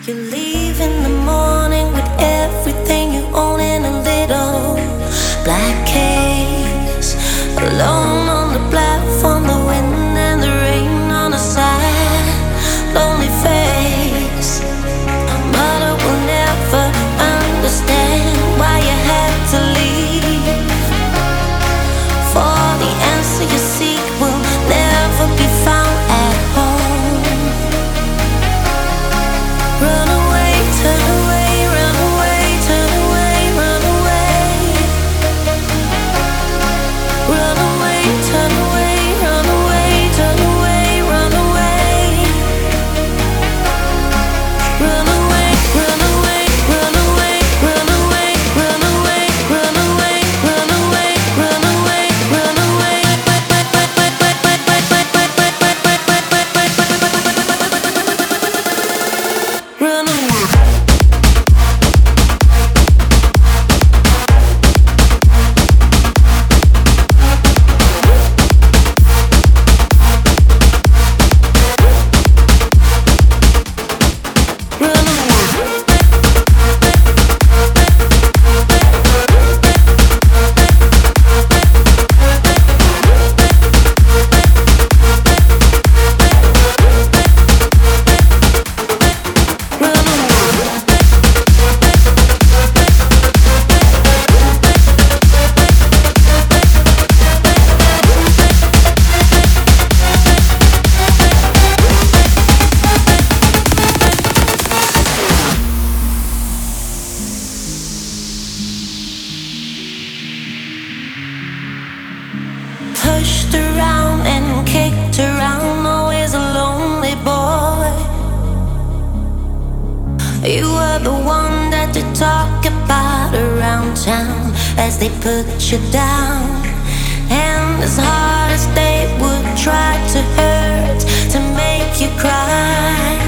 You leave in the morning with everything you own in a little black case. Alone on the platform, the wind and the rain on a sad, lonely face. But I will never understand why you had to leave. For the answer you seek will never be found at home. Run away, turn away, run away, turn away, run away. Run away, turn away, run away, turn away, run away. Run away, run away, run away, run away, run away, run away, run away, run away, run away. Run away. Pushed around and kicked around, always a lonely boy. You were the one that you talk about around town as they put you down. And as hard as they would try to hurt, to make you cry,